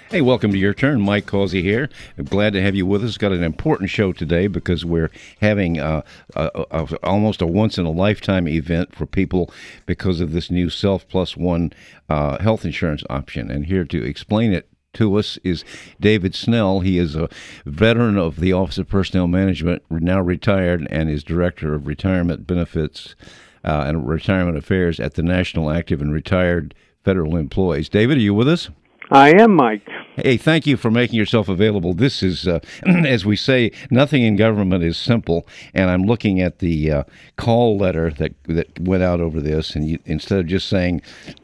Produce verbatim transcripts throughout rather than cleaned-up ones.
Hey, welcome to Your Turn. Mike Causey here. I'm glad to have you with us. Got an important show today because we're having uh, a, a, almost a once-in-a-lifetime event for people because of this new Self Plus One uh, health insurance option. And here to explain it to us is David Snell. He is a veteran of the Office of Personnel Management, now retired, and is Director of Retirement Benefits uh, and Retirement Affairs at the National Active and Retired Federal Employees. David, are you with us? I am, Mike. Hey, thank you for making yourself available. This is, uh, as we say, nothing in government is simple, and I'm looking at the uh, call letter that that went out over this, and you, instead of just saying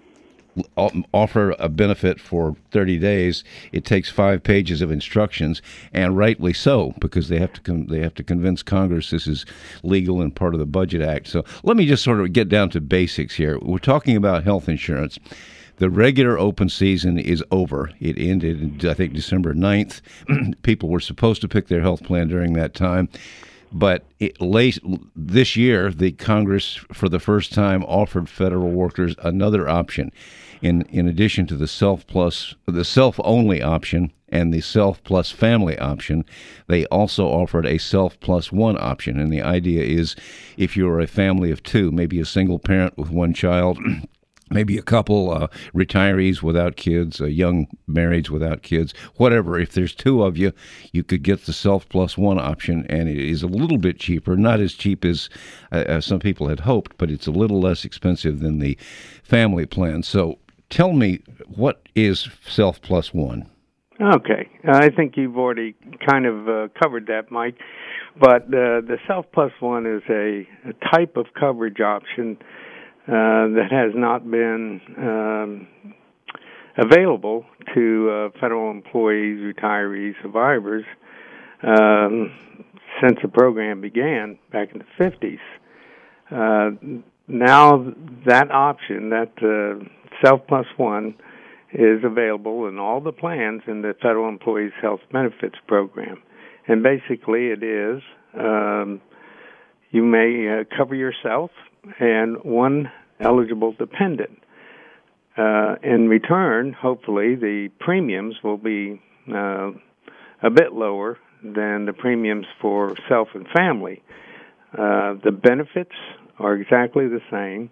offer a benefit for thirty days, it takes five pages of instructions, and rightly so, because they have to con- they have to convince Congress this is legal and part of the Budget Act. So let me just sort of get down to basics here. We're talking about health insurance. The regular open season is over. It ended, I think, December ninth. People were supposed to pick their health plan during that time. But it, late this year, the Congress, for the first time, offered federal workers another option. In in addition to the self plus, the self-only option and the self plus family option, they also offered a self plus one option. And the idea is if you're a family of two, maybe a single parent with one child, maybe a couple, uh, retirees without kids, uh, young marrieds without kids, whatever. If there's two of you, you could get the Self Plus One option, and it is a little bit cheaper. Not as cheap as uh, some people had hoped, but it's a little less expensive than the family plan. So tell me, what is Self Plus One? Okay. I think you've already kind of uh, covered that, Mike. But uh, the Self Plus One is a, a type of coverage option Uh, that has not been um, available to uh, federal employees, retirees, survivors um, since the program began back in the fifties. Uh, now that option, that uh, Self Plus One, is available in all the plans in the Federal Employees Health Benefits Program. And basically it is, um, you may uh, cover yourself and one eligible dependent. Uh, in return, hopefully, the premiums will be uh, a bit lower than the premiums for self and family. Uh, the benefits are exactly the same,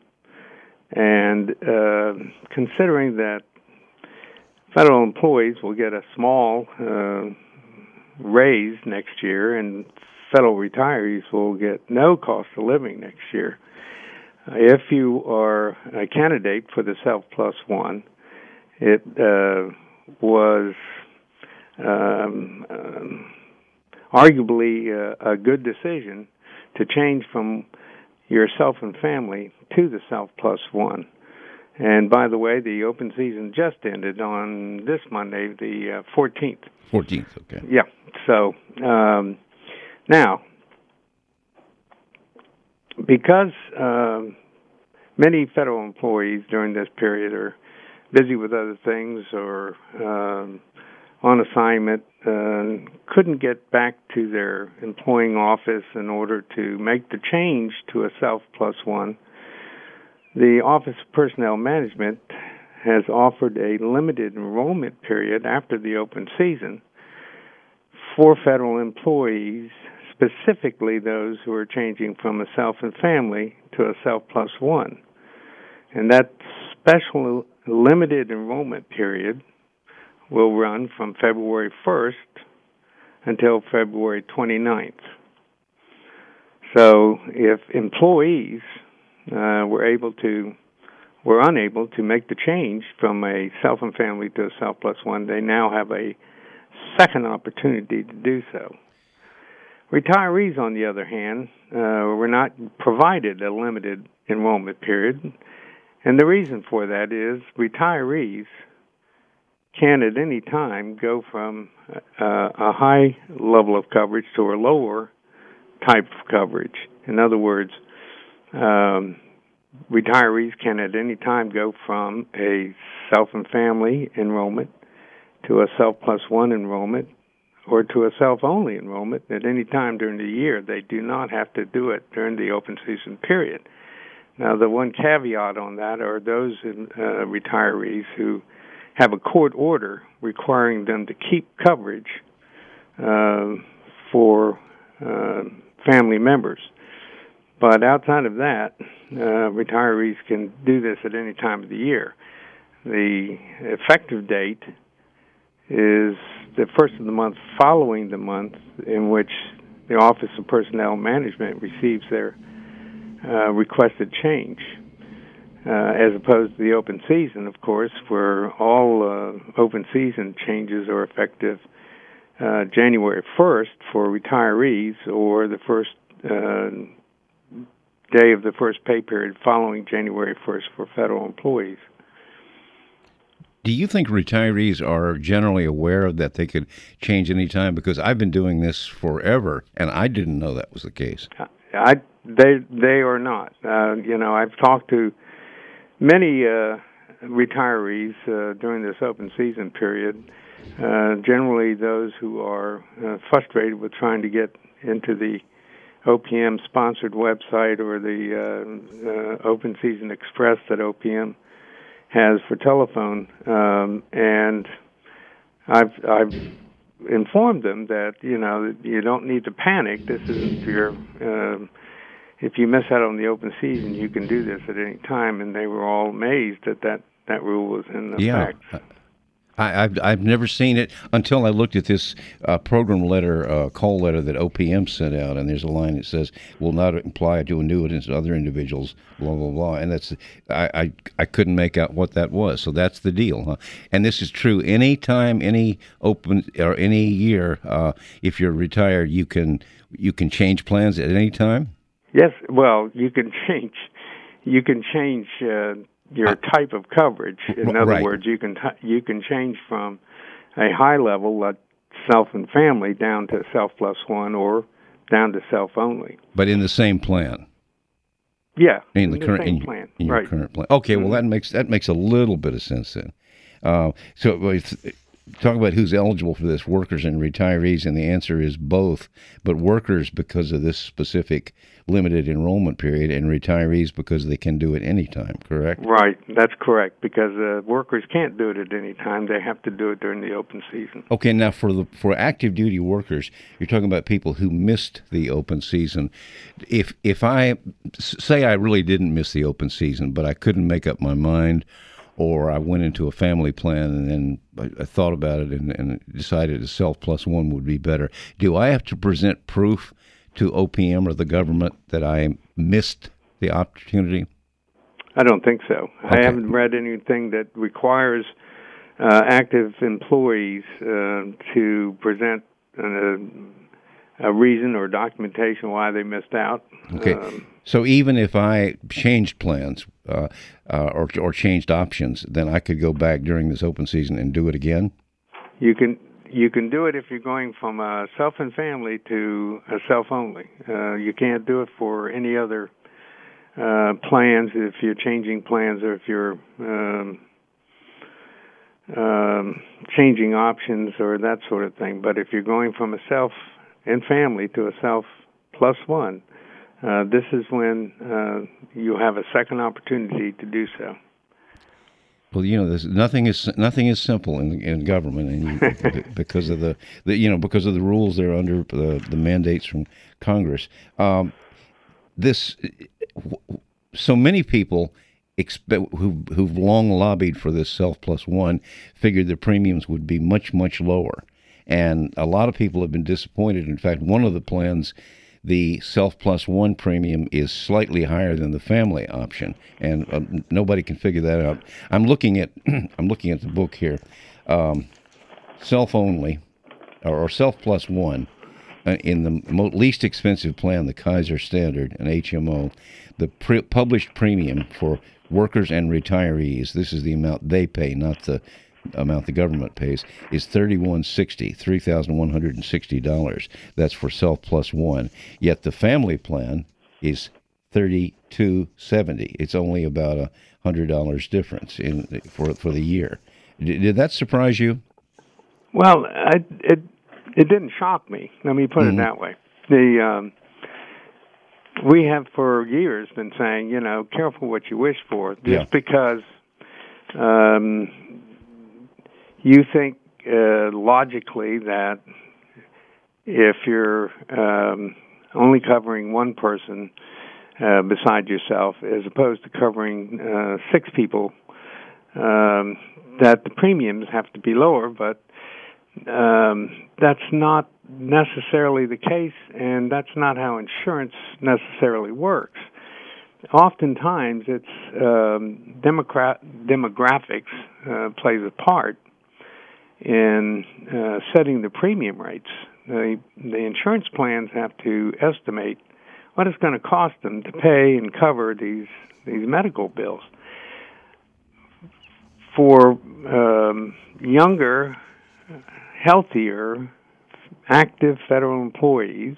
and uh, considering that federal employees will get a small uh, raise next year and federal retirees will get no cost of living next year, if you are a candidate for the Self Plus One, it uh, was um, um, arguably uh, a good decision to change from yourself and family to the Self Plus One. And by the way, the open season just ended on this Monday, the uh, fourteenth. fourteenth, okay. Yeah. So um, now, because um, many federal employees during this period are busy with other things or um, on assignment, uh, couldn't get back to their employing office in order to make the change to a Self Plus One, the Office of Personnel Management has offered a limited enrollment period after the open season for federal employees, specifically those who are changing from a self and family to a Self Plus One. And that special limited enrollment period will run from February first until February twenty-ninth. So if employees uh, were able to, were unable to make the change from a self and family to a Self Plus One, they now have a second opportunity to do so. Retirees, on the other hand, uh, were not provided a limited enrollment period, and the reason for that is retirees can at any time go from uh, a high level of coverage to a lower type of coverage. In other words, um, retirees can at any time go from a self and family enrollment to a Self Plus One enrollment or to a self-only enrollment at any time during the year. They do not have to do it during the open season period. Now, the one caveat on that are those uh, retirees who have a court order requiring them to keep coverage uh, for uh, family members. But outside of that, uh, retirees can do this at any time of the year. The effective date is the first of the month following the month in which the Office of Personnel Management receives their uh, requested change, uh, as opposed to the open season, of course, where all uh, open season changes are effective uh, January first for retirees, or the first uh, day of the first pay period following January first for federal employees. Do you think retirees are generally aware that they could change any time? Because I've been doing this forever, and I didn't know that was the case. I they they are not. Uh, you know, I've talked to many uh, retirees uh, during this open season period. Uh, generally, those who are uh, frustrated with trying to get into the O P M sponsored website or the uh, uh, Open Season Express that O P M has for telephone, um, and I've I've informed them that you know you don't need to panic. This isn't your. Um, if you miss out on the open season, you can do this at any time. And they were all amazed that that, that rule was in effect. Yeah. I, I've I've never seen it until I looked at this uh, program letter, uh, call letter that O P M sent out, and there's a line that says, "Will not apply to annuitants and other individuals." Blah blah blah, and that's I, I I couldn't make out what that was. So that's the deal, huh? And this is true any time, any open or any year. Uh, if you're retired, you can you can change plans at any time. Yes, well, you can change. You can change. Uh, Your type of coverage. In other right. words, you can t- you can change from a high level, like self and family, down to self plus one, or down to self only. But in the same plan. Yeah, in, in the, the current same in, plan. in your right. current plan. Okay, mm-hmm. well that makes that makes a little bit of sense then. Uh, so talk about who's eligible for this: workers and retirees, and the answer is both. But workers because of this specific limited enrollment period, and retirees because they can do it any time, correct? Right, that's correct, because uh, workers can't do it at any time. They have to do it during the open season. Okay, now for the for active duty workers, you're talking about people who missed the open season. If if I say I really didn't miss the open season, but I couldn't make up my mind, or I went into a family plan and then I, I thought about it and, and decided a self plus one would be better, do I have to present proof to O P M or the government that I missed the opportunity? I don't think so. Okay. I haven't read anything that requires uh, active employees uh, to present a, a reason or documentation why they missed out. Okay. Um, so even if I changed plans uh, uh, or, or changed options, then I could go back during this open season and do it again? You can. You can do it if you're going from a self and family to a self only. Uh, you can't do it for any other uh, plans if you're changing plans or if you're um, um, changing options or that sort of thing. But if you're going from a self and family to a self plus one, uh, this is when uh, you have a second opportunity to do so. Well, you know, there's, nothing is nothing is simple in, in government, and you, because of the, the you know because of the rules they're under, the, the mandates from Congress. Um, this, so many people expect who who've long lobbied for this self plus one figured the premiums would be much much lower, and a lot of people have been disappointed. In fact, one of the plans, the self plus one premium is slightly higher than the family option, and uh, nobody can figure that out. I'm looking at I'm looking at the book here, um, self only, or, or self plus one, uh, in the mo- least expensive plan, the Kaiser Standard, an H M O, the pre- published premium for workers and retirees. This is the amount they pay, not the amount the government pays, is thirty-one sixty, three thousand one hundred sixty dollars. That's for self plus one. Yet the family plan is thirty-two seventy. It's only about a hundred dollars difference in for for the year. Did, did that surprise you? Well, I, it it didn't shock me. Let me put mm-hmm. it that way. The um, we have for years been saying, you know, careful what you wish for, just yeah. because. Um, you think uh, logically that if you're um, only covering one person uh, beside yourself, as opposed to covering uh, six people, um, that the premiums have to be lower, but um, that's not necessarily the case, and that's not how insurance necessarily works. Oftentimes, it's um, democrat- demographics uh, plays a part in uh, setting the premium rates. The, the insurance plans have to estimate what it's going to cost them to pay and cover these these medical bills. For um, younger, healthier, active federal employees,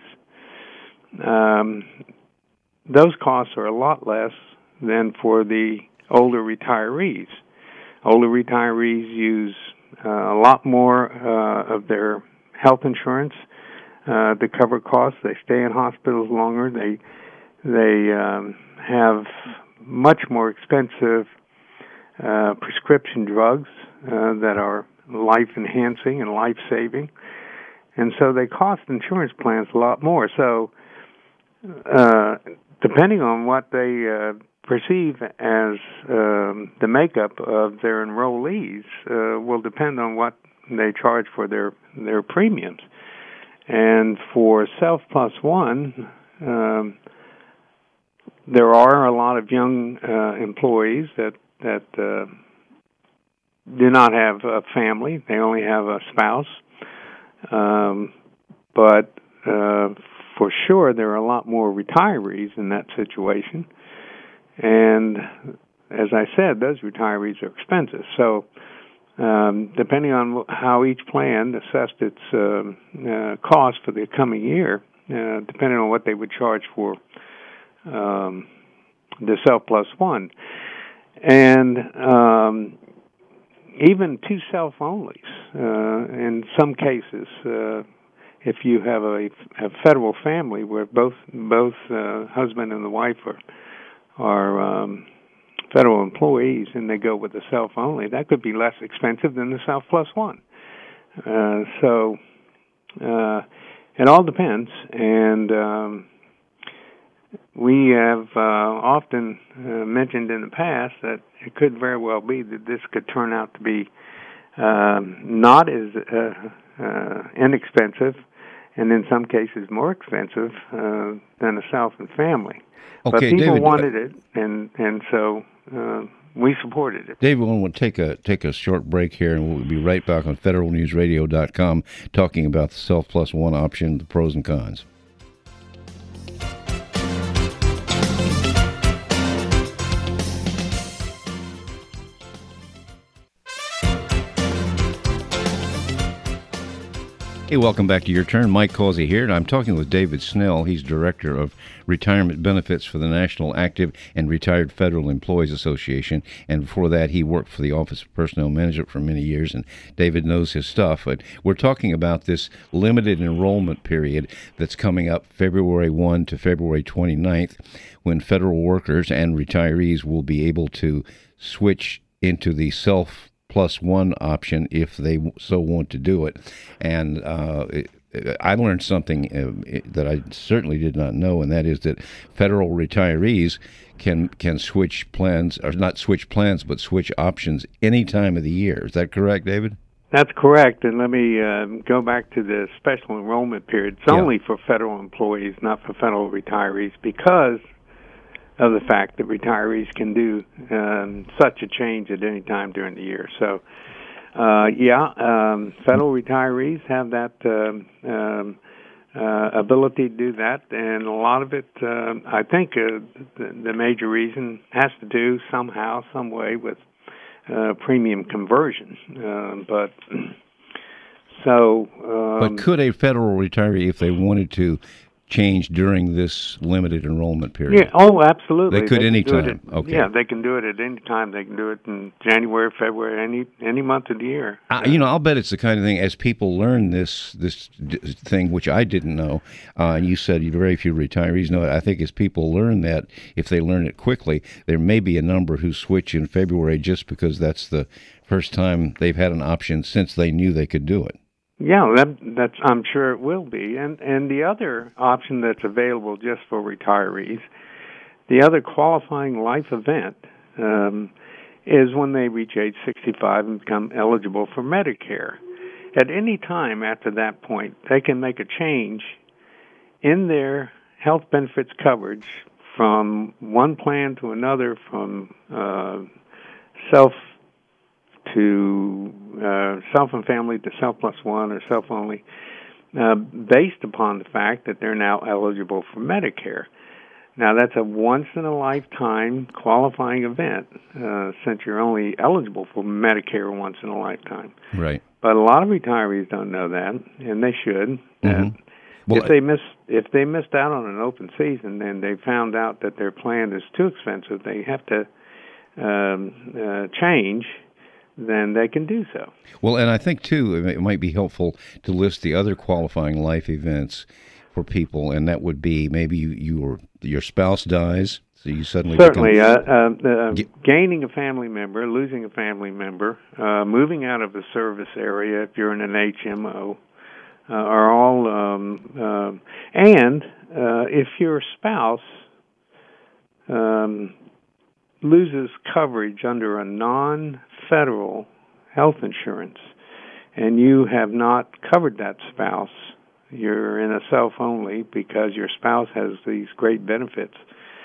um, those costs are a lot less than for the older retirees. Older retirees use uh, a lot more uh, of their health insurance uh, to cover costs. They stay in hospitals longer. They they um, have much more expensive uh, prescription drugs uh, that are life-enhancing and life-saving. And so they cost insurance plans a lot more. So uh, depending on what they uh, perceive as um, the makeup of their enrollees uh, will depend on what they charge for their, their premiums. And for Self Plus One, um, there are a lot of young uh, employees that, that uh, do not have a family. They only have a spouse. Um, but uh, for sure, there are a lot more retirees in that situation. And as I said, those retirees are expensive. So um, depending on how each plan assessed its uh, uh, cost for the coming year, uh, depending on what they would charge for um, the Self Plus One. And um, even two self-onlys, uh, in some cases, uh, if you have a, a federal family where both both uh, husband and the wife are are um, federal employees and they go with the self-only, that could be less expensive than the Self Plus One. Uh, so uh, it all depends, and um, we have uh, often uh, mentioned in the past that it could very well be that this could turn out to be um, not as uh, uh, inexpensive, and in some cases more expensive uh, than a self and family. Okay, but people David, wanted it, and and so uh, we supported it. David, we'll take a take a short break here, and we'll be right back on federal news radio dot com talking about the Self Plus One option, the pros and cons. Hey, welcome back to Your Turn. Mike Causey here, and I'm talking with David Snell. He's Director of Retirement Benefits for the National Active and Retired Federal Employees Association, and before that he worked for the Office of Personnel Management for many years, and David knows his stuff. But we're talking about this limited enrollment period that's coming up February first to February twenty-ninth, when federal workers and retirees will be able to switch into the self Plus One option if they so want to do it. And uh, it, I learned something uh, that I certainly did not know, and that is that federal retirees can can switch plans, or not switch plans, but switch options any time of the year. Is that correct, David? That's correct. And let me uh, go back to the special enrollment period. It's yeah. only for federal employees, not for federal retirees, because of the fact that retirees can do um, such a change at any time during the year. So, uh, yeah, um, federal retirees have that um, um, uh, ability to do that, and a lot of it, uh, I think uh, the, the major reason has to do somehow, some way with uh, premium conversion. Uh, but so, um, but could a federal retiree, if they wanted to, change during this limited enrollment period? Yeah. Oh, absolutely. They could they any can time. At, okay. Yeah, they can do it at any time. They can do it in January, February, any any month of the year. Uh, you know, I'll bet it's the kind of thing as people learn this this d- thing, which I didn't know, uh, and you said very few retirees know it. I think as people learn that, if they learn it quickly, there may be a number who switch in February just because that's the first time they've had an option since they knew they could do it. Yeah, that, that's I'm sure it will be. And and the other option that's available just for retirees, the other qualifying life event um, is when they reach age sixty-five and become eligible for Medicare. At any time after that point, they can make a change in their health benefits coverage from one plan to another, from uh, self to uh, self and family to self plus one or self only, uh, based upon the fact that they're now eligible for Medicare. Now, that's a once-in-a-lifetime qualifying event, uh, since you're only eligible for Medicare once in a lifetime. Right. But a lot of retirees don't know that, and they should. Mm-hmm. Uh, well, if they miss, if they missed out on an open season and they found out that their plan is too expensive, they have to um, uh, change. Then they can do so. Well, and I think, too, it might be helpful to list the other qualifying life events for people, and that would be maybe you, you or your spouse dies, so you suddenly Certainly, become... uh, uh, uh, gaining a family member, losing a family member, uh, moving out of the service area if you're in an H M O, uh, are all, um, uh, and uh, if your spouse um, loses coverage under a non-federal health insurance, and you have not covered that spouse, you're in a self-only because your spouse has these great benefits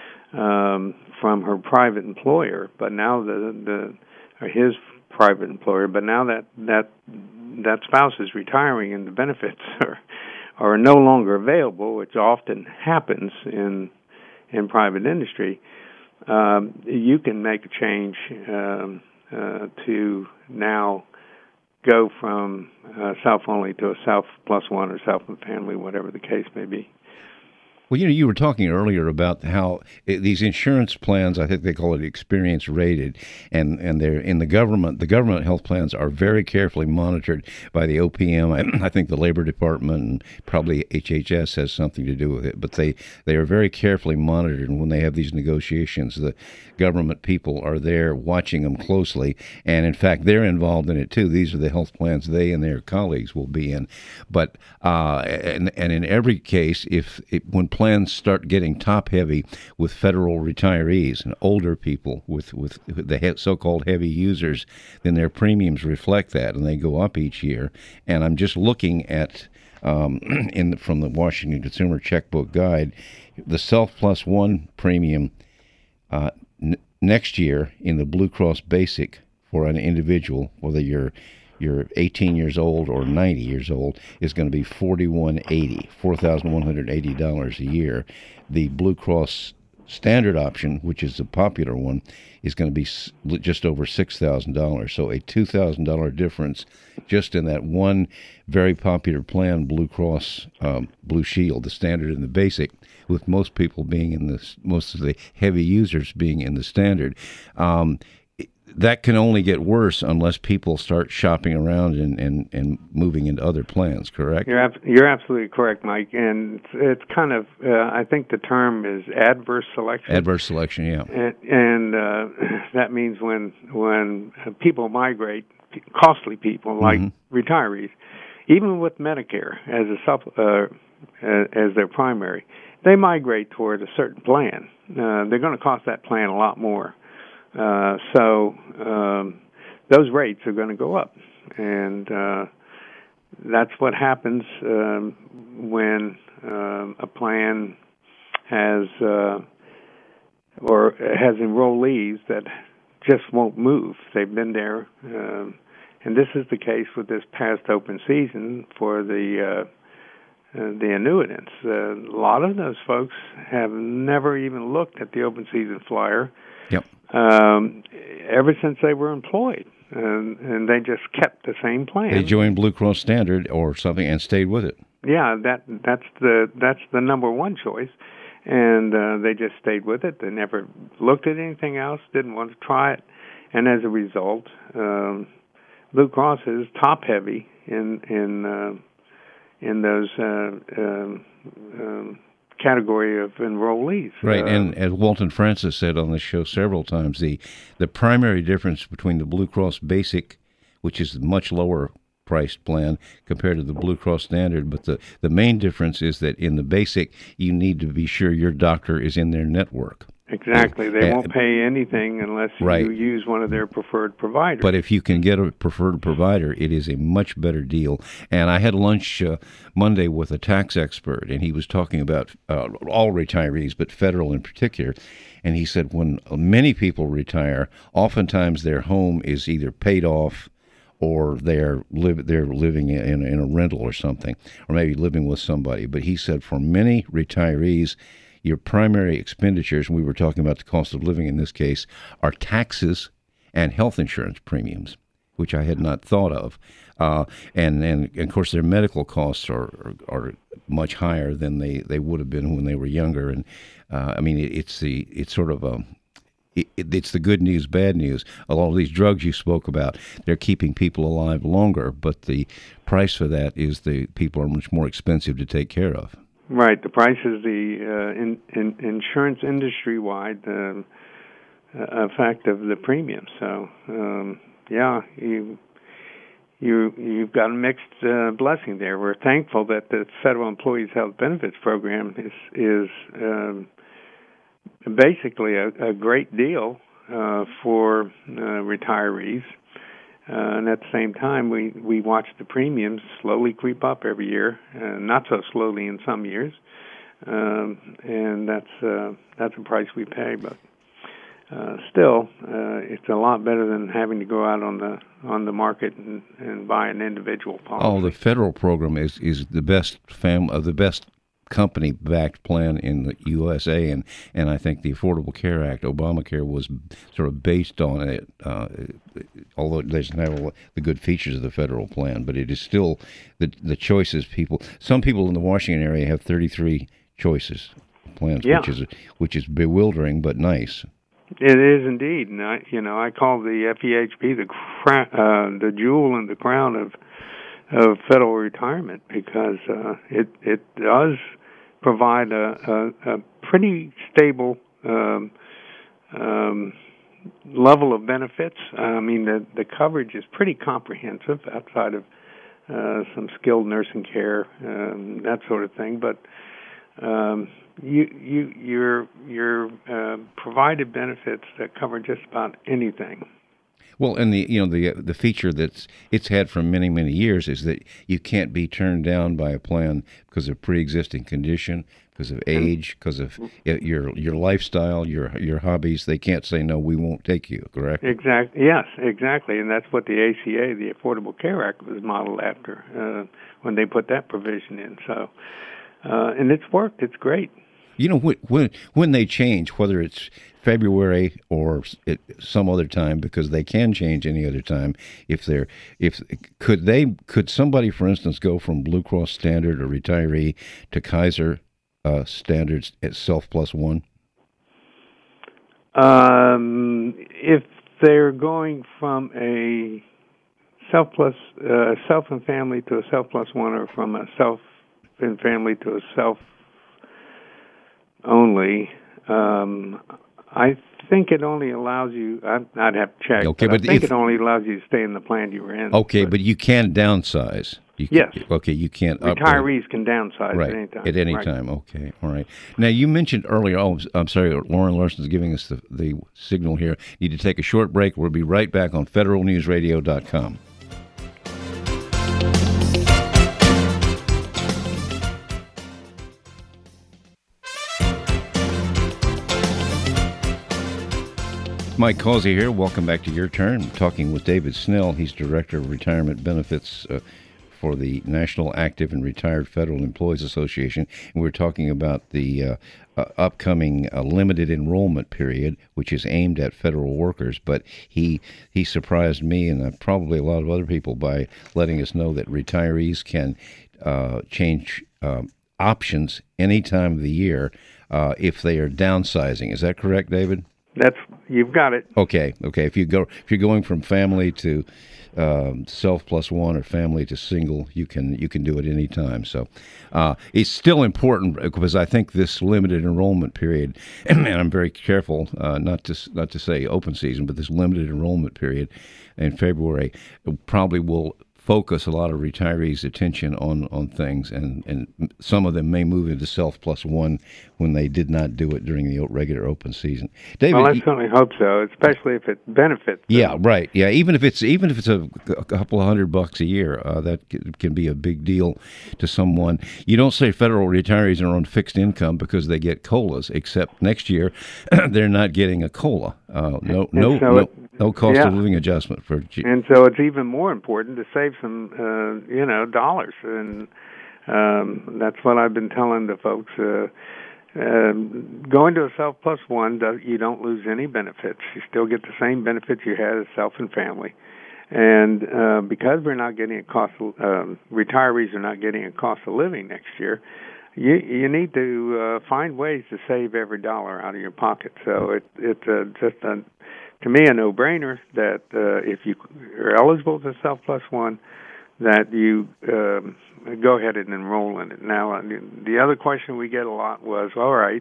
um, from her private employer, but now the the or his private employer, but now that that that spouse is retiring and the benefits are are no longer available, which often happens in in private industry. Um, you can make a change um, uh, to now go from uh, self-only to a self plus one or self and family, whatever the case may be. Well, you know, you were talking earlier about how it, these insurance plans, I think they call it experience rated, and, and they're in the government. The government health plans are very carefully monitored by the O P M. I, I think the Labor Department and probably H H S has something to do with it, but they, they are very carefully monitored. And when they have these negotiations, the government people are there watching them closely. And in fact, they're involved in it too. These are the health plans they and their colleagues will be in. But uh, and and in every case, if it, when plans start getting top heavy with federal retirees and older people with, with the so-called heavy users, then their premiums reflect that and they go up each year. And I'm just looking at um, in from the Washington Consumer Checkbook Guide, the Self Plus One premium uh, n- next year in the Blue Cross Basic for an individual, whether you're you're eighteen years old or ninety years old, is going to be forty-one eighty, four thousand one hundred eighty dollars a year. The Blue Cross Standard option, which is the popular one, is going to be just over six thousand dollars. So a two thousand dollars difference just in that one very popular plan, Blue Cross um, Blue Shield, the Standard and the Basic, with most people being in the, most of the heavy users being in the Standard. Um, That can only get worse unless people start shopping around and, and, and moving into other plans, correct? You're ab- you're absolutely correct, Mike. And it's, it's kind of, uh, I think the term is adverse selection. Adverse selection, yeah. And, and uh, that means when when people migrate, costly people like mm-hmm. retirees, even with Medicare as a self, uh, as their primary, they migrate toward a certain plan. Uh, they're going to cost that plan a lot more. Uh, so um, those rates are going to go up, and uh, that's what happens um, when um, a plan has uh, or has enrollees that just won't move. They've been there, um, and this is the case with this past open season for the uh, uh, the annuitants. Uh, a lot of those folks have never even looked at the open season flyer. Yep. Um, ever since they were employed, and, and they just kept the same plan. They joined Blue Cross Standard or something and stayed with it. yeah, that that's the that's the number one choice, and uh, they just stayed with it. They never looked at anything else, didn't want to try it, and as a result, um, Blue Cross is top heavy in in uh, in those uh, um, um, category of enrollees. Right, uh, and as Walton Francis said on the show several times, the the primary difference between the Blue Cross Basic, which is the much lower priced plan, compared to the Blue Cross Standard, but the, the main difference is that in the Basic, you need to be sure your doctor is in their network. Exactly. They Uh, won't pay anything unless right. you use one of their preferred providers. But if you can get a preferred provider, it is a much better deal. And I had lunch uh, Monday with a tax expert, and he was talking about uh, all retirees, but federal in particular. And he said when many people retire, oftentimes their home is either paid off or they're live they're living in in a rental or something, or maybe living with somebody. But he said for many retirees, your primary expenditures, and we were talking about the cost of living in this case, are taxes and health insurance premiums, which I had not thought of. Uh, and, and, and, of course, their medical costs are, are, are much higher than they, they would have been when they were younger. And, uh, I mean, it, it's the it's sort of a... It, it's the good news, bad news. A lot of these drugs you spoke about, they're keeping people alive longer, but the price for that is the people are much more expensive to take care of. Right. The price is the uh, in, in, insurance industry-wide uh, effect of the premium. So, um, yeah, you you you've got a mixed uh, blessing there. We're thankful that the Federal Employees Health Benefits Program is is um, basically a, a great deal uh, for uh, retirees, uh, and at the same time, we, we watch the premiums slowly creep up every year, uh, not so slowly in some years, um, and that's uh, that's a price we pay. But uh, still, uh, it's a lot better than having to go out on the on the market and, and buy an individual policy. Oh, the federal program is is the best fam of the best company-backed plan in the U S A, and, and I think the Affordable Care Act, Obamacare, was sort of based on it, uh, although it doesn't have all the good features of the federal plan, but it is still the the choices people, some people in the Washington area have thirty-three choices plans, yeah. which is which is bewildering but nice. It is indeed, and I, you know, I call the F E H B the cra- uh, the jewel in the crown of of federal retirement, because uh, it it does provide a, a, a pretty stable um, um, level of benefits. I mean, the the coverage is pretty comprehensive outside of uh, some skilled nursing care, um, that sort of thing. But um, you you you're you're uh, provided benefits that cover just about anything. Well, and the you know the the feature that's it's had for many many years is that you can't be turned down by a plan because of pre-existing condition, because of age, because of your your lifestyle, your your hobbies. They can't say no, we won't take you. Correct? Exactly. Yes, exactly, and that's what the A C A, the Affordable Care Act, was modeled after uh, when they put that provision in. So, uh, and it's worked. It's great. You know, when when they change, whether it's February or it, some other time, because they can change any other time. If they're, if could they, could somebody, for instance, go from Blue Cross Standard or retiree to Kaiser uh, Standards at Self Plus One? Um, if they're going from a Self Plus uh, Self and Family to a Self Plus One, or from a Self and Family to a Self only, um, I think it only allows you, I'd, I'd have to check, okay, but, but I think if, it only allows you to stay in the plan you were in. Okay, but, but you can downsize. You yes. Can, okay, you can't Retirees upgrade. can downsize right, at any time. At any right. time, okay, all right. Now, you mentioned earlier, oh, I'm sorry, Lauren Larson's giving us the, the signal here. Need to take a short break. We'll be right back on federal news radio dot com. Mike Causey here. Welcome back to Your Turn. I'm talking with David Snell. He's Director of Retirement Benefits uh, for the National Active and Retired Federal Employees Association. And we're talking about the uh, uh, upcoming uh, limited enrollment period, which is aimed at federal workers. But he he surprised me and uh, probably a lot of other people by letting us know that retirees can uh, change um, options any time of the year uh, if they are downsizing. Is that correct, David? That's you've got it. Okay, okay. If you go, if you're going from family to um, self plus one or family to single, you can you can do it any time. So uh, it's still important because I think this limited enrollment period, and I'm very careful uh, not to not to say open season, but this limited enrollment period in February probably will focus a lot of retirees' attention on, on things, and, and some of them may move into self plus one when they did not do it during the regular open season. David, well, I certainly hope so, especially if it benefits them. Yeah, right. Yeah, even if it's even if it's a, a couple of hundred bucks a year, uh, that can be a big deal to someone. You don't say federal retirees are on fixed income because they get COLAs, except next year they're not getting a COLA. Uh, no, no, so no, it, no cost yeah. of living adjustment for. G- and so it's even more important to save some, uh, you know, dollars, and um, that's what I've been telling the folks. Uh, Um, going to a self plus one, does, you don't lose any benefits. You still get the same benefits you had as self and family. And uh, because we're not getting a cost, of, um, retirees are not getting a cost of living next year, you you need to uh, find ways to save every dollar out of your pocket. So it, it's uh, just a, to me a no-brainer that uh, if you are eligible for self plus one, that you um, go ahead and enroll in it. Now, the other question we get a lot was, all right,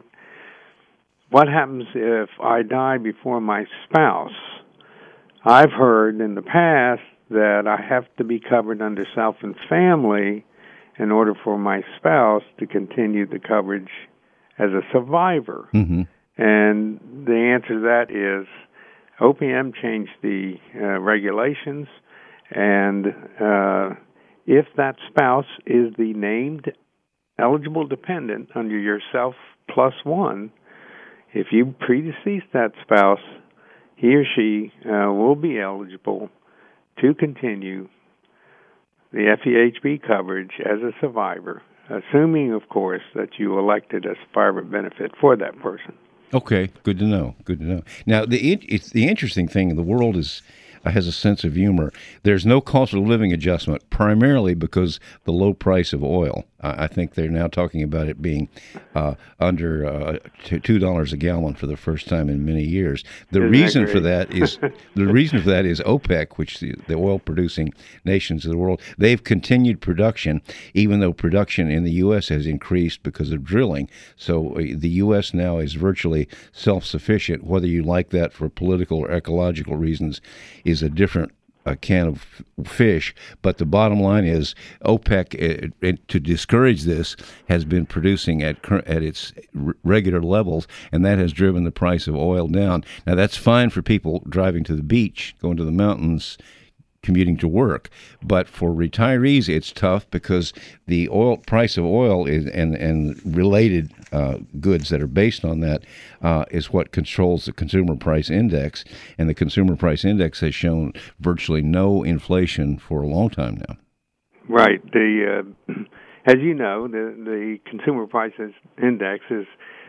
what happens if I die before my spouse? I've heard in the past that I have to be covered under self and family in order for my spouse to continue the coverage as a survivor. Mm-hmm. And the answer to that is O P M changed the uh, regulations. And uh, if that spouse is the named eligible dependent under your self plus one, if you predecease that spouse, he or she uh, will be eligible to continue the F E H B coverage as a survivor, assuming, of course, that you elected a survivor benefit for that person. Okay, good to know. Good to know. Now, the it's the interesting thing, the world is has a sense of humor. There's no cost of living adjustment, primarily because the low price of oil. I think they're now talking about it being uh, under uh, two dollars a gallon for the first time in many years. The Isn't reason that for that is the reason for that is OPEC, which the, the oil-producing nations of the world, they've continued production, even though production in the U S has increased because of drilling. So uh, the U S now is virtually self-sufficient. Whether you like that for political or ecological reasons is a different a can of fish, but the bottom line is OPEC, it, it, to discourage this, has been producing at at its r- regular levels, and that has driven the price of oil down. Now, that's fine for people driving to the beach, going to the mountains, commuting to work, but for retirees, it's tough because the oil price of oil is and and related uh, goods that are based on that uh, is what controls the consumer price index, and the consumer price index has shown virtually no inflation for a long time now. Right. The uh, as you know, the the consumer prices index is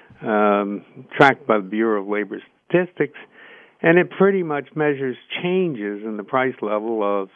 um, tracked by the Bureau of Labor Statistics. And it pretty much measures changes in the price level of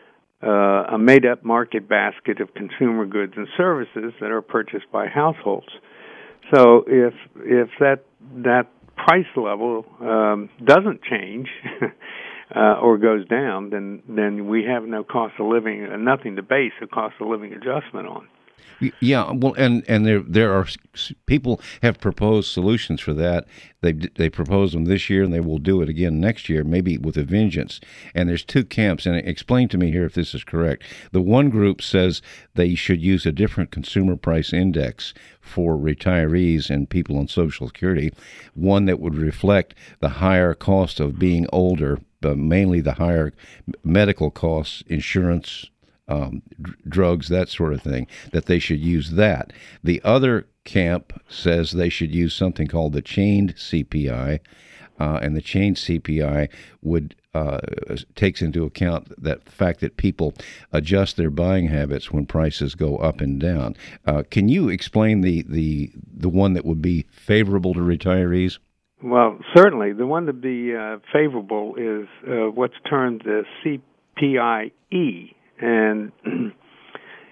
uh, a made-up market basket of consumer goods and services that are purchased by households. So if if that that price level um, doesn't change uh, or goes down, then then we have no cost of living, uh, nothing to base a cost of living adjustment on. Yeah, well, and, and there there are people have proposed solutions for that. They they proposed them this year, and they will do it again next year, maybe with a vengeance. And there's two camps, and explain to me here if this is correct. The one group says they should use a different consumer price index for retirees and people on Social Security, one that would reflect the higher cost of being older, but mainly the higher medical costs, insurance, Um, d- drugs, that sort of thing, that they should use that. The other camp says they should use something called the chained C P I, uh, and the chained C P I would uh, takes into account that fact that people adjust their buying habits when prices go up and down. Uh, can you explain the, the the one that would be favorable to retirees? Well, certainly. The one to be uh, favorable is uh, what's termed the C P I E. And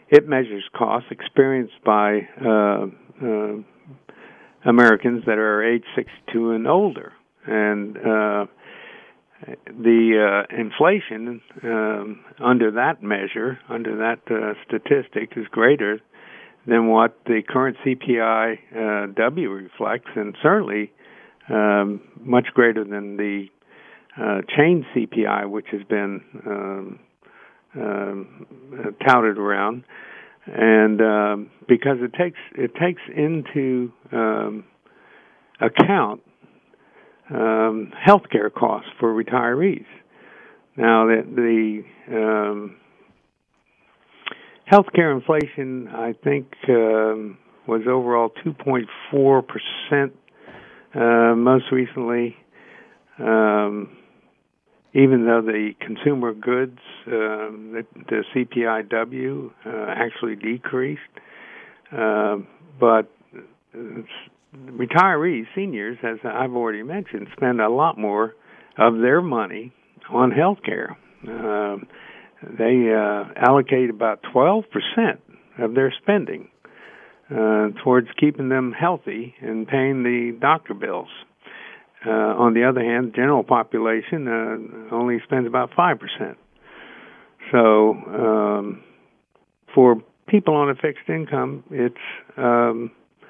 it measures costs experienced by uh, uh, Americans that are age sixty-two and older, and uh, the uh, inflation um, under that measure, under that uh, statistic, is greater than what the current C P I uh, W reflects, and certainly um, much greater than the uh, chain C P I, which has been um, um, touted around. And um, because it takes it takes into um, account um, health care costs for retirees. Now, the, the um, healthcare inflation, I think, um, was overall two point four percent uh, most recently, um, even though the consumer goods, uh, the, the C P I W, uh, actually decreased. Uh, but retirees, seniors, as I've already mentioned, spend a lot more of their money on health care. Uh, They uh, allocate about twelve percent of their spending uh, towards keeping them healthy and paying the doctor bills. Uh, on the other hand, the general population uh, only spends about five percent. So um, for people on a fixed income, it's um,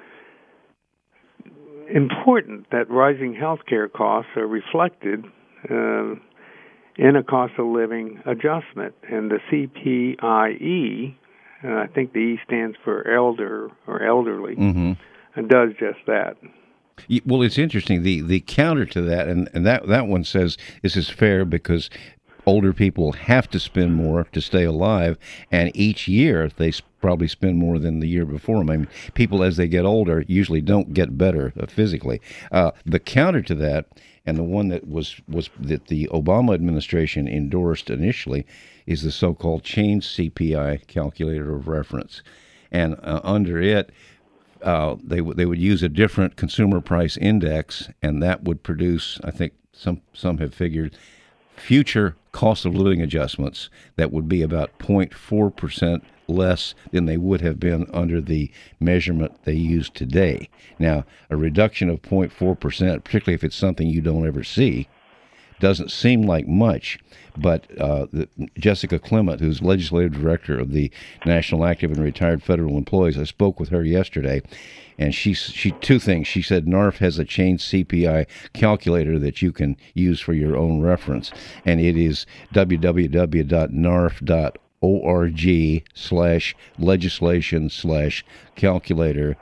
important that rising health care costs are reflected uh, in a cost of living adjustment. And the C P I E, uh, I think the E stands for elder or elderly, mm-hmm. and does just that. Well, it's interesting. The the counter to that, and, and that, that one says this is fair because older people have to spend more to stay alive, and each year they probably spend more than the year before them. I mean, people as they get older usually don't get better uh, physically. Uh, the counter to that, and the one that was, was that the Obama administration endorsed initially, is the so-called change C P I calculator of reference, and uh, under it, uh, they w- they would use a different consumer price index, and that would produce, I think some some have figured, future cost of living adjustments that would be about zero point four percent less than they would have been under the measurement they use today. Now, a reduction of zero point four percent, particularly if it's something you don't ever see, doesn't seem like much, but uh, the, Jessica Clement, who's legislative director of the National Active and Retired Federal Employees, I spoke with her yesterday, and she she two things. She said N A R F has a change C P I calculator that you can use for your own reference, and it is w w w dot n a r f dot org slash legislation slash calculator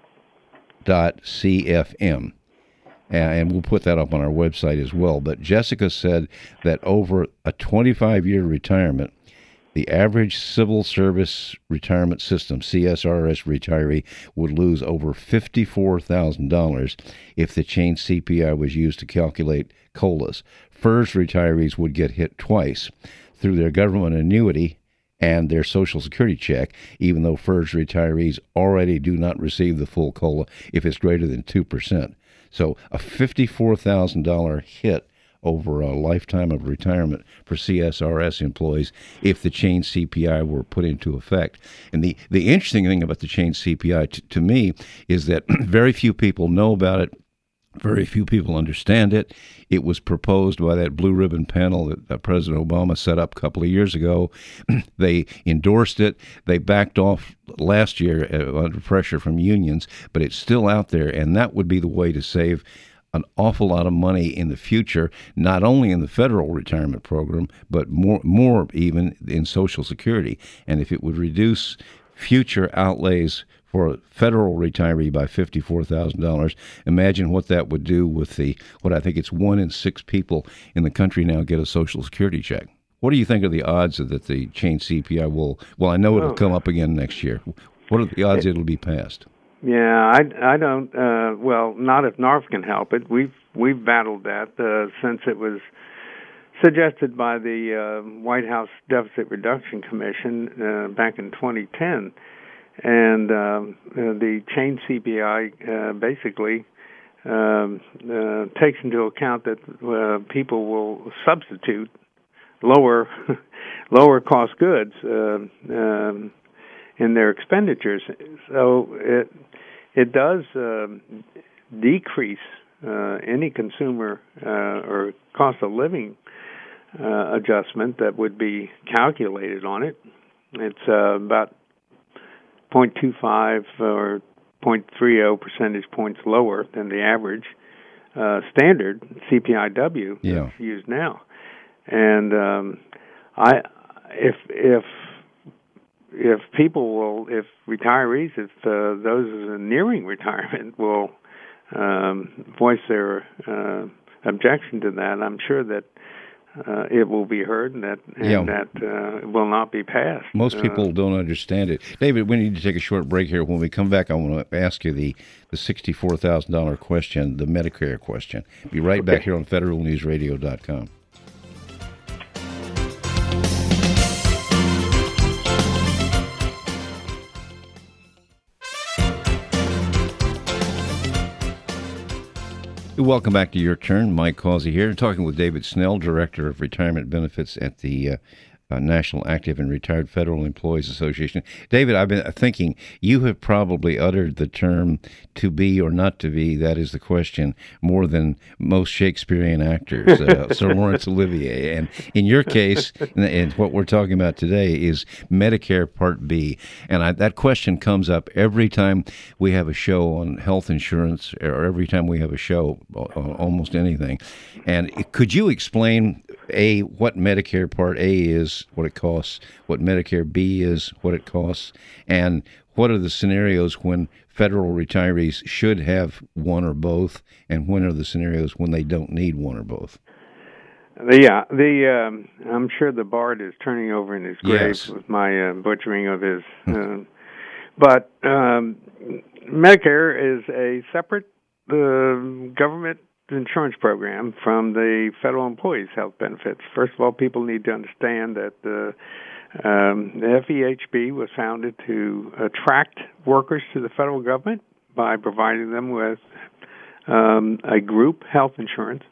dot c f m. And we'll put that up on our website as well. But Jessica said that over a twenty-five year retirement, the average civil service retirement system, C S R S retiree, would lose over fifty-four thousand dollars if the change C P I was used to calculate COLAs. FERS retirees would get hit twice through their government annuity and their Social Security check, even though FERS retirees already do not receive the full COLA if it's greater than two percent. So a fifty-four thousand dollars hit over a lifetime of retirement for C S R S employees if the change C P I were put into effect. And the, the interesting thing about the change C P I t- to me is that very few people know about it. Very few people understand it. It was proposed by that blue ribbon panel that uh, President Obama set up a couple of years ago. They endorsed it. They backed off last year uh, under pressure from unions, but it's still out there, and that would be the way to save an awful lot of money in the future, not only in the federal retirement program, but more, more even in Social Security. And if it would reduce future outlays for a federal retiree by fifty-four thousand dollars, imagine what that would do with the, what I think it's one in six people in the country now get a Social Security check. What do you think of the odds that the change C P I will, well, I know it'll come up again next year. What are the odds it'll be passed? Yeah, I, I don't, uh, well, not if N A R F can help it. We've, we've battled that uh, since it was suggested by the uh, White House Deficit Reduction Commission uh, back in twenty ten. And um, uh, the change C P I uh, basically um, uh, takes into account that uh, people will substitute lower lower cost goods uh, um, in their expenditures. So it it does um, decrease uh, any consumer uh, or cost of living uh, adjustment that would be calculated on it. It's uh, about zero point two five or zero point three zero percentage points lower than the average uh, standard C P I W yeah. that's used now. And um, I, if if if people will, if retirees, if uh, those nearing retirement will um, voice their uh, objection to that, I'm sure that uh, it will be heard and that and yeah. that uh, will not be passed. Most uh, people don't understand it. David, we need to take a short break here. When we come back, I want to ask you the, the sixty-four thousand dollars question, the Medicare question. Be right okay. back here on federal news radio dot com. Welcome back to Your Turn. Mike Causey here, talking with David Snell, Director of Retirement Benefits at the uh, uh, National Active and Retired Federal Employees Association. David, I've been thinking, you have probably uttered the term to be or not to be, that is the question, more than most Shakespearean actors, uh, Sir Laurence Olivier. And in your case, and what we're talking about today is Medicare Part B. And I, that question comes up every time we have a show on health insurance, or every time we have a show on almost anything. And could you explain, A, what Medicare Part A is, what it costs, what Medicare B is, what it costs, and what are the scenarios when federal retirees should have one or both, and when are the scenarios when they don't need one or both? Yeah, the um, I'm sure the bard is turning over in his grave yes. with my uh, butchering of his. Uh, but um, Medicare is a separate uh, government insurance program from the federal employees' health benefits. First of all, people need to understand that the, um, the F E H B was founded to attract workers to the federal government by providing them with um, a group health insurance.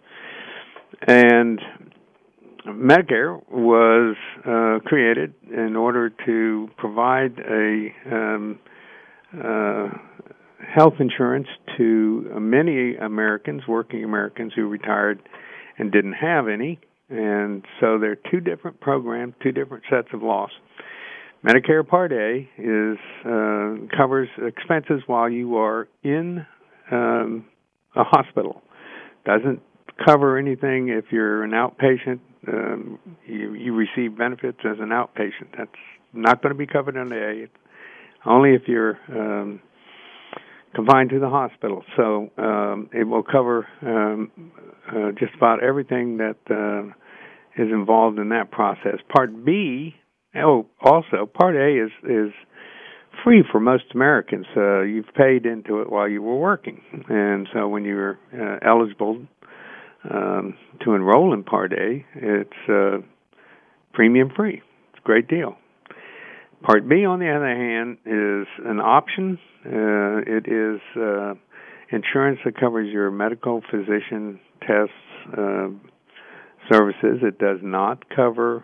And Medicare was uh, created in order to provide a um, uh, health insurance to many Americans, working Americans who retired and didn't have any. And so there are two different programs, two different sets of laws. Medicare Part A is uh, covers expenses while you are in um, a hospital. Doesn't cover anything if you're an outpatient. Um, you, you receive benefits as an outpatient. That's not going to be covered under A. It's only if you're um, confined to the hospital. So um, it will cover um, uh, just about everything that uh, is involved in that process. Part B, oh, also, Part A is, is free for most Americans. Uh, you've paid into it while you were working. And so when you're uh, eligible um, to enroll in Part A, it's uh, premium free. It's a great deal. Part B, on the other hand, is an option. Uh, it is uh, insurance that covers your medical, physician, tests, uh, services. It does not cover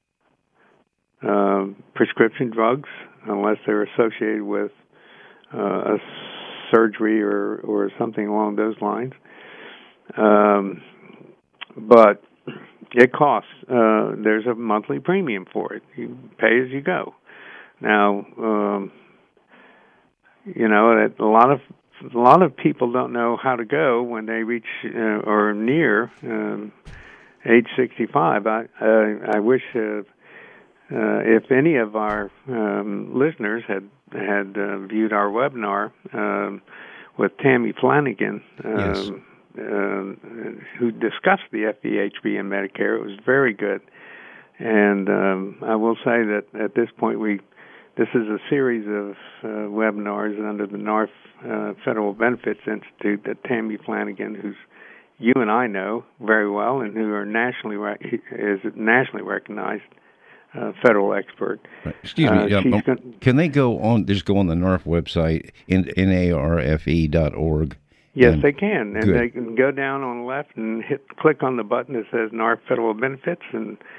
uh, prescription drugs unless they're associated with uh, a surgery or, or something along those lines. Um, but it costs. Uh, there's a monthly premium for it. You pay as you go. Now, um, you know, a lot of a lot of people don't know how to go when they reach uh, or near um, age sixty-five. I uh, I wish uh, uh, if any of our um, listeners had had uh, viewed our webinar um, with Tammy Flanagan, um, yes. uh, who discussed the F E H B and Medicare. It was very good, and um, I will say that at this point we. This is a series of uh, webinars under the North uh, Federal Benefits Institute that Tammy Flanagan, who's you and I know very well, and who are nationally re- is a nationally recognized uh, federal expert. Right. Excuse me. Uh, um, gonna, can they go on? Just go on the N A R F website, N A R F E dot org. Yes, they can, and good. they can go down on the left and hit click on the button that says N A R F Federal Benefits, and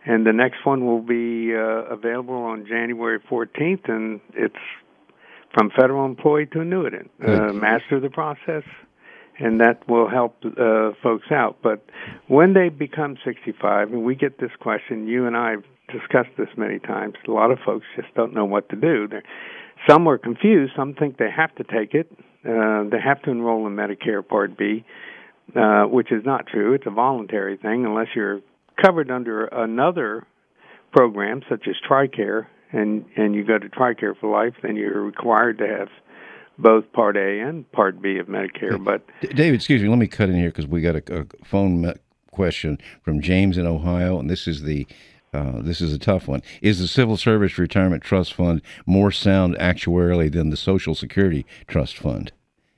and the next one will be uh, available on January fourteenth, and it's from federal employee to annuitant. Uh, master the process, and that will help uh, folks out. But when they become sixty-five, and we get this question, you and I have discussed this many times, a lot of folks just don't know what to do. They're, some are confused. Some think they have to take it. Uh, they have to enroll in Medicare Part B, uh, which is not true. It's a voluntary thing unless you're covered under another program such as TRICARE, and, and you go to TRICARE for life, then you're required to have both Part A and Part B of Medicare. But David, excuse me, let me cut in here because we got a, a phone question from James in Ohio, and this is the uh, this is a tough one. Is the Civil Service Retirement Trust Fund more sound actuarially than the Social Security Trust Fund?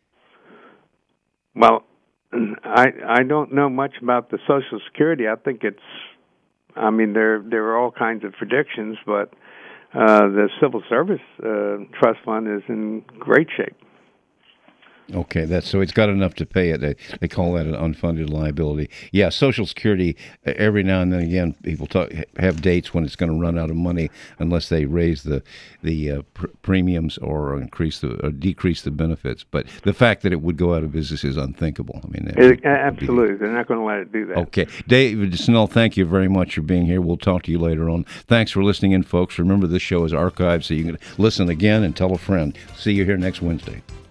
Well, I I don't know much about the Social Security. I think it's, I mean, there there are all kinds of predictions, but uh, the Civil Service uh, Trust Fund is in great shape. Okay, that's so it's got enough to pay it. They, they call that an unfunded liability. Yeah, Social Security, every now and then again, people talk, have dates when it's going to run out of money unless they raise the the uh, pr- premiums or increase the or decrease the benefits. But the fact that it would go out of business is unthinkable. I mean, it, would, absolutely, they're not going to let it do that. Okay, David Snell, thank you very much for being here. We'll talk to you later on. Thanks for listening in, folks. Remember, this show is archived, so you can listen again and tell a friend. See you here next Wednesday.